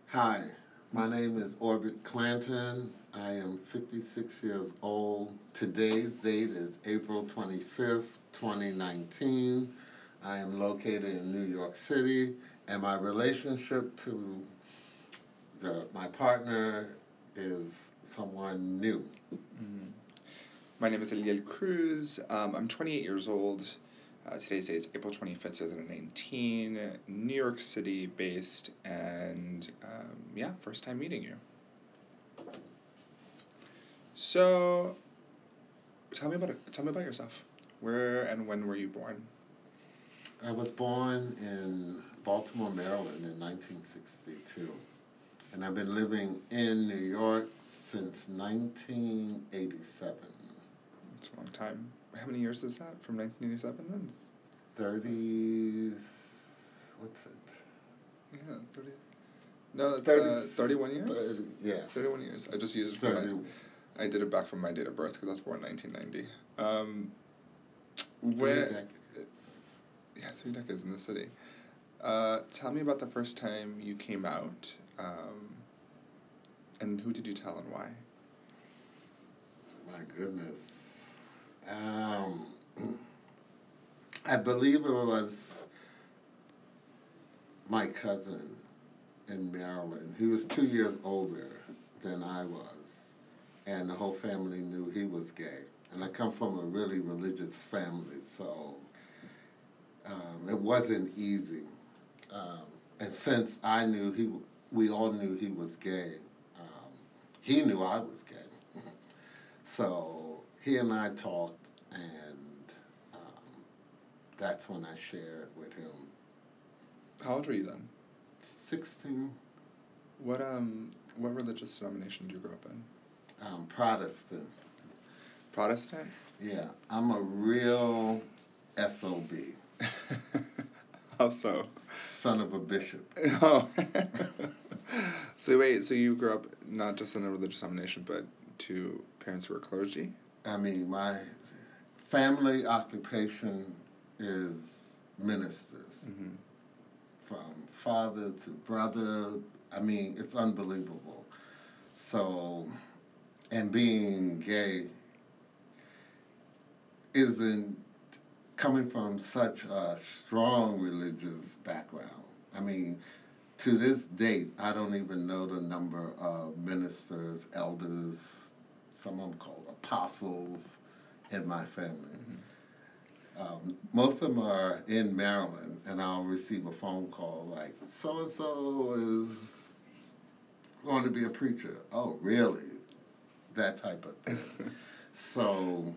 Hi, my name is Orbit Clanton. I am 56 years old. Today's date is April 25th, 2019. I am located in New York City, and my relationship to my partner is someone new. Mm-hmm. My name is Eliel Cruz. I'm 28 years old. Today's date is April 25th, 2019. New York City based, and first time meeting you. So, tell me about yourself. Where and when were you born? I was born in Baltimore, Maryland in 1962. And I've been living in New York since 1987. It's a long time. How many years is that from 1987 then? 30s, what's it? Yeah, 30. No, it's 31 years? 30, yeah. 31 years. I just used it for I did it back from my date of birth because I was born in 1990. Where? 3 decades. Yeah, 3 decades in the city. Tell me about the first time you came out, and who did you tell and why? My goodness. I believe it was my cousin in Maryland. He was 2 years older than I was, and the whole family knew he was gay. And I come from a really religious family, so it wasn't easy. And since we all knew he was gay, he knew I was gay. So he and I talked, and that's when I shared with him. How old were you then? 16. What religious denomination did you grow up in? Protestant. Protestant? Yeah, I'm a real SOB. How so? Son of a bishop. Oh. So you grew up not just in a religious denomination, but to parents who were clergy? I mean, my family occupation is ministers. Mm-hmm. From father to brother. I mean, it's unbelievable. So, and being gay isn't coming from such a strong religious background. I mean, to this date, I don't even know the number of ministers, elders, some of them called apostles in my family. Mm-hmm. Most of them are in Maryland, and I'll receive a phone call like, so-and-so is going to be a preacher. Oh, really? That type of thing. So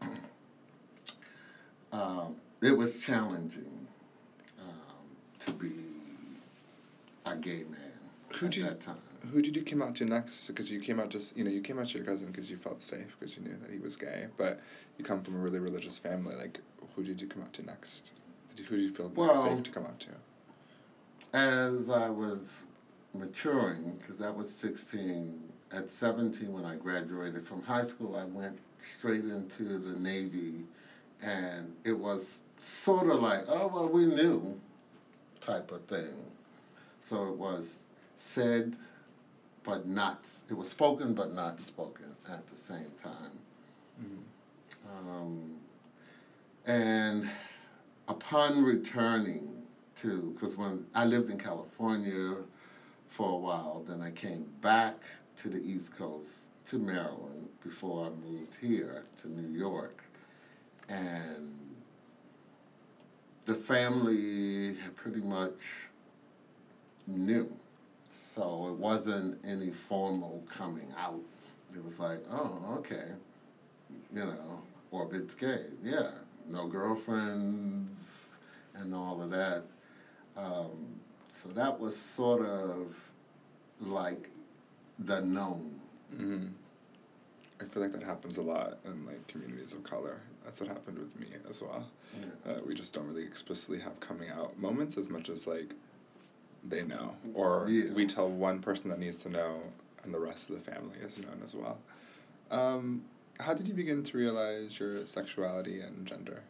it was challenging to be a gay man at that time. Who did you come out to next? Because you came out to your cousin because you felt safe because you knew that he was gay. But you come from a really religious family. Like, who did you come out to next? Who did you feel safe to come out to? As I was maturing, because I was 16, at 17 when I graduated from high school, I went straight into the Navy, and it was sort of like, oh, well, we knew type of thing. So it was said, but not, it was spoken but not spoken at the same time. Mm-hmm. And upon returning because when I lived in California for a while, then I came back to the East Coast, to Maryland, before I moved here to New York. And the family pretty much knew. So it wasn't any formal coming out. It was like, oh, okay, Orbit's gay. Yeah, no girlfriends and all of that. So that was sort of like the known. Mm-hmm. I feel like that happens a lot in like communities of color. That's what happened with me as well. Yeah. We just don't really explicitly have coming out moments as much as like they know, or we tell one person that needs to know, and the rest of the family is known as well. How did you begin to realize your sexuality and gender?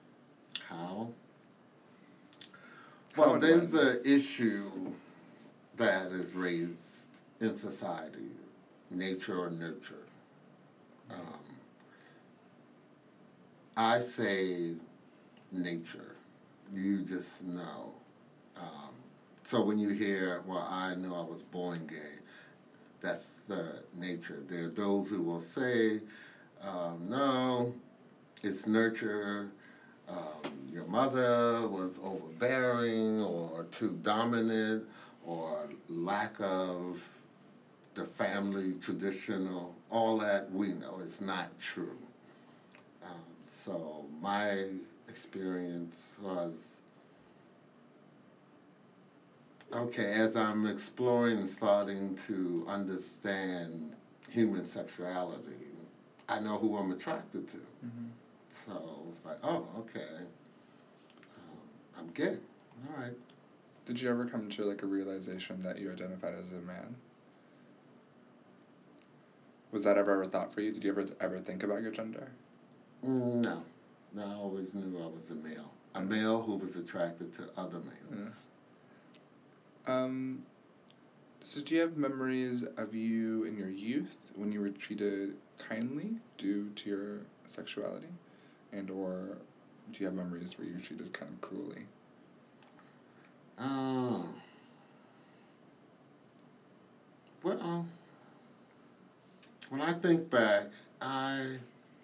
How? Well, there's an issue that is raised in society, nature or nurture. I say nature. You just know. So when you hear, well, I know I was born gay, that's the nature. There are those who will say, no, it's nurture. Your mother was overbearing or too dominant or lack of the family traditional, all that we know is not true. So my experience was, okay, as I'm exploring and starting to understand human sexuality, I know who I'm attracted to. Mm-hmm. So it's like, oh, okay, I'm gay. All right. Did you ever come to like a realization that you identified as a man? Was that ever a thought for you? Did you ever think about your gender? No. No, I always knew I was a male. A male who was attracted to other males. Yeah. So do you have memories of you in your youth when you were treated kindly due to your sexuality? And or do you have memories where you were treated kind of cruelly? Well, when I think back, I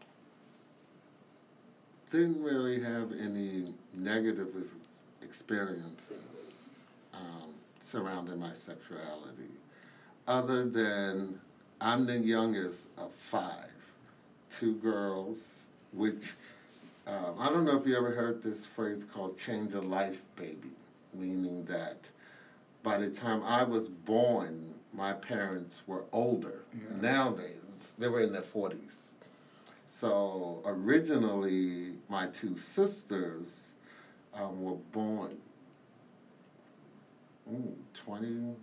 didn't really have any negative experiences surrounding my sexuality, other than I'm the youngest of 5, 2 girls, which I don't know if you ever heard this phrase called change of life baby, meaning that by the time I was born, my parents were older. Yeah. Nowadays, they were in their 40s. So originally, my 2 sisters were born 20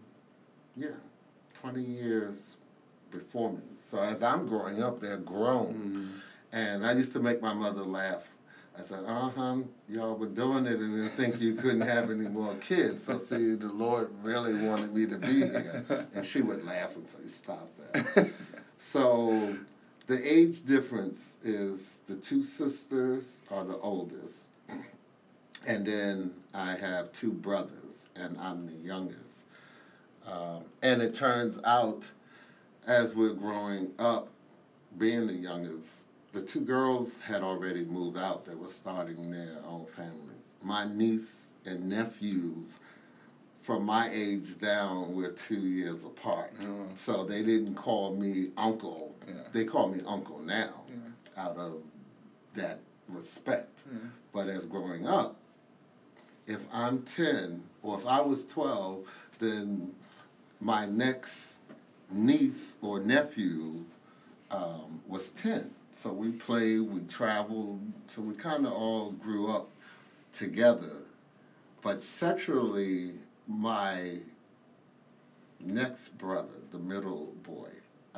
years before me. So as I'm growing up, they're grown. Mm-hmm. And I used to make my mother laugh. I said, y'all were doing it and didn't think you couldn't have any more kids. So see, the Lord really wanted me to be here. And she would laugh and say, stop that. So the age difference is the 2 sisters are the oldest. And then I have 2 brothers, and I'm the youngest. And it turns out, as we're growing up, being the youngest, the 2 girls had already moved out. They were starting their own families. My niece and nephews, from my age down, we're 2 years apart. Mm. So they didn't call me uncle. Yeah. They call me uncle now, out of that respect. Yeah. But as growing up, if I'm 10, or if I was 12, then my next niece or nephew was 10. So we played, we traveled, so we kind of all grew up together. But sexually, my next brother, the middle boy,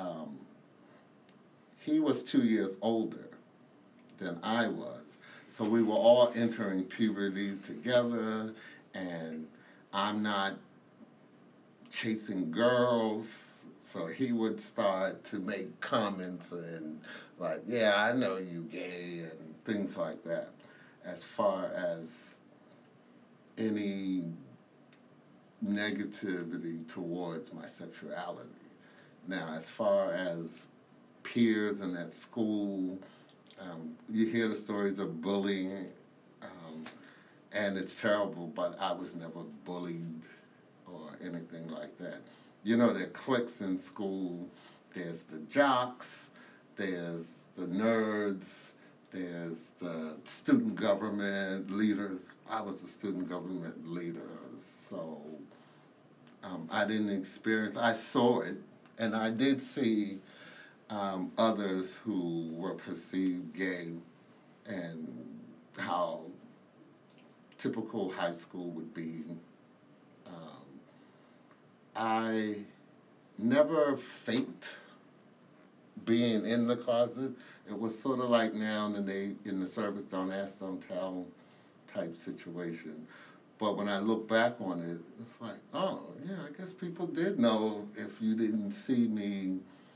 he was 2 years older than I was. So we were all entering puberty together, and I'm not chasing girls, so he would start to make comments and like, yeah, I know you gay, and things like that. As far as any negativity towards my sexuality. Now, as far as peers and at school, you hear the stories of bullying, and it's terrible, but I was never bullied or anything like that. You know, there are cliques in school. There's the jocks, there's the nerds, there's the student government leaders. I was a student government leader, so I didn't experience, I saw it, and I did see others who were perceived gay and how typical high school would be. I never faked being in the closet. It was sort of like now in the service, don't ask, don't tell type situation. But when I look back on it, it's like, oh, yeah, I guess people did know if you didn't see me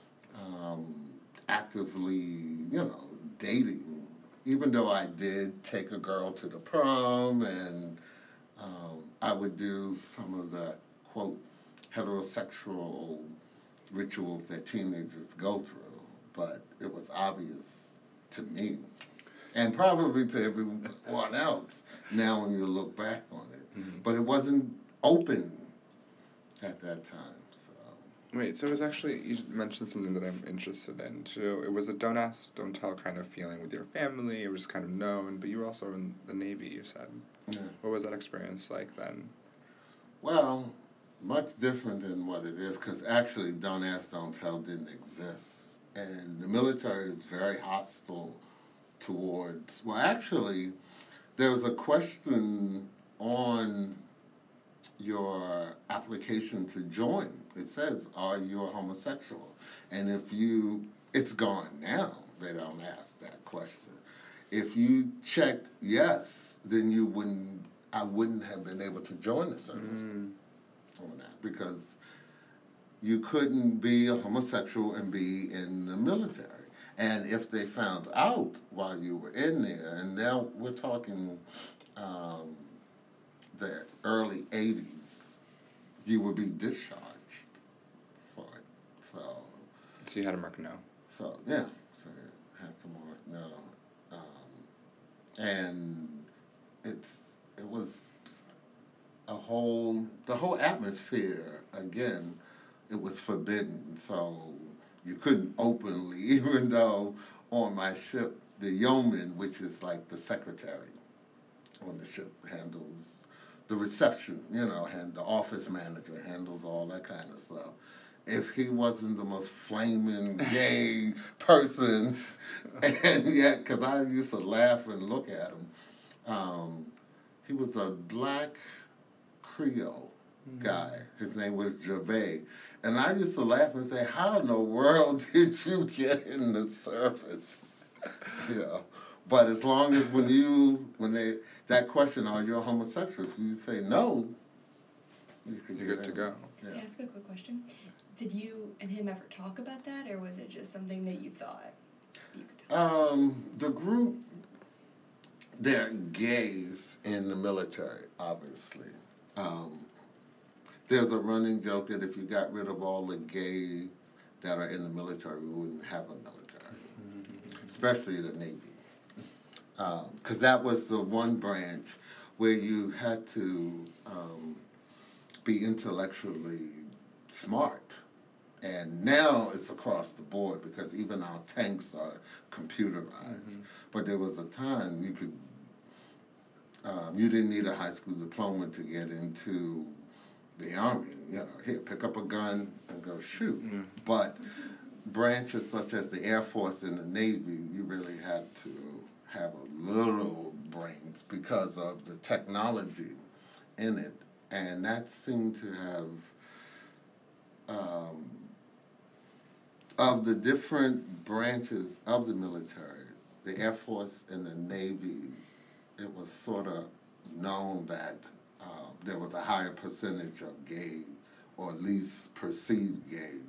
actively, dating. Even though I did take a girl to the prom and I would do some of the, quote, heterosexual rituals that teenagers go through. But it was obvious to me, and probably to everyone else now when you look back on it. Mm-hmm. But it wasn't open at that time. So. Wait, so it was actually, you mentioned something that I'm interested in too. It was a don't ask, don't tell kind of feeling with your family. It was kind of known, but you were also in the Navy, you said. Yeah. What was that experience like then? Well, much different than what it is, because actually don't ask, don't tell didn't exist. And the military is very hostile towards, well, actually, there was a question on your application to join. It says, are you a homosexual? And if it's gone now, they don't ask that question. If you checked yes, then I wouldn't have been able to join the service on that, because you couldn't be a homosexual and be in the military. And if they found out while you were in there, and now we're talking the early 80s, you would be discharged for it. So you had to mark no. So, yeah. So you have to mark no. And it was the whole atmosphere, again, it was forbidden. So you couldn't openly, even though on my ship, the yeoman, which is like the secretary on the ship, handles the reception, and the office manager handles all that kind of stuff. If he wasn't the most flaming gay person, and yet, because I used to laugh and look at him, he was a black Creole guy. His name was Gervais. And I used to laugh and say, how in the world did you get in the service? But as long as that question, are you a homosexual? If you say no, you're good to go. Yeah. Can I ask a quick question? Did you and him ever talk about that, or was it just something that you thought you could talk about? The group, they're gays in the military, obviously. There's a running joke that if you got rid of all the gays that are in the military, we wouldn't have a military, especially the Navy. Because that was the one branch where you had to be intellectually smart. And now it's across the board, because even our tanks are computerized. But there was a time you didn't need a high school diploma to get into the Army. Here, pick up a gun and go shoot. But branches such as the Air Force and the Navy, you really had to have a little brains because of the technology in it. And that seemed to have, of the different branches of the military, the Air Force and the Navy, it was sort of known that there was a higher percentage of gay, or at least perceived gays,